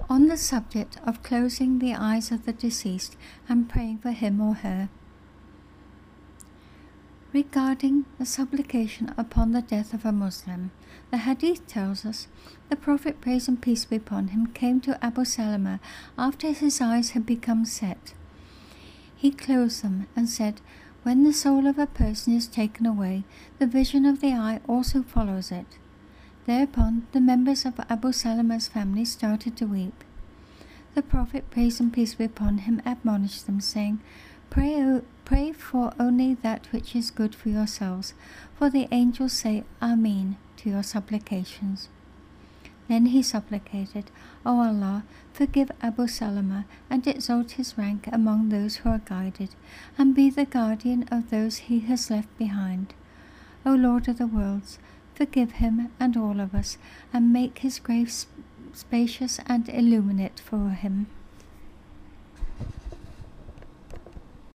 on the subject of closing the eyes of the deceased and praying for him or her. Regarding the supplication upon the death of a Muslim, the Hadith tells us, the Prophet, praise and peace be upon him, came to Abu Salama after his eyes had become set. He closed them and said, when the soul of a person is taken away, the vision of the eye also follows it. Thereupon the members of Abu Salama's family started to weep. The Prophet, praise and peace be upon him, admonished them, saying, Pray for only that which is good for yourselves, for the angels say Ameen to your supplications. Then he supplicated, O Allah, forgive Abu Salama and exalt his rank among those who are guided, and be the guardian of those he has left behind. O Lord of the worlds, forgive him and all of us, and make his grave spacious and illuminate for him.